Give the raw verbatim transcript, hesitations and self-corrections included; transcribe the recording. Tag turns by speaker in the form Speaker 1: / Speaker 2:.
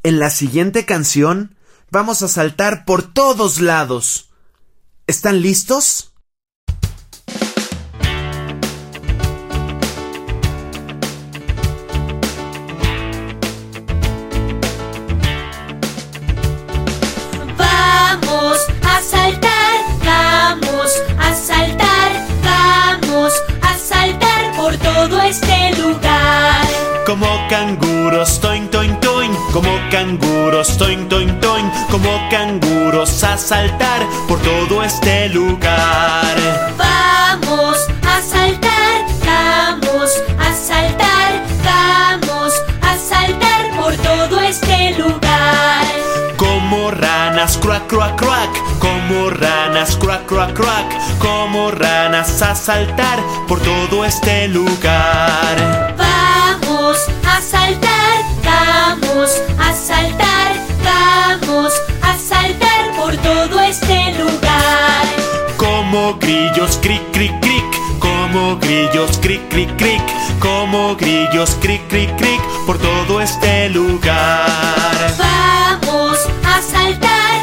Speaker 1: En la siguiente canción vamos a saltar por todos lados. ¿Están listos?
Speaker 2: Vamos a saltar, vamos a saltar, vamos a saltar por todo este lugar.
Speaker 3: Como canguros, toin, toin, toin. Como canguros, toin, toin, toin. Como canguros a saltar por todo este lugar.
Speaker 2: Vamos a saltar, vamos a saltar, vamos a saltar por todo este lugar.
Speaker 3: Como ranas, cruac, cruac, cruac. Como ranas, cruac, cruac, cruac. Como ranas a saltar por todo este lugar.
Speaker 2: Vamos a saltar, vamos a saltar, vamos a saltar por todo este lugar.
Speaker 3: Como grillos, cric, cric, cric. Como grillos, cric, cric, cric. Como grillos, cric, cric, cric. Por todo este lugar.
Speaker 2: Vamos a saltar,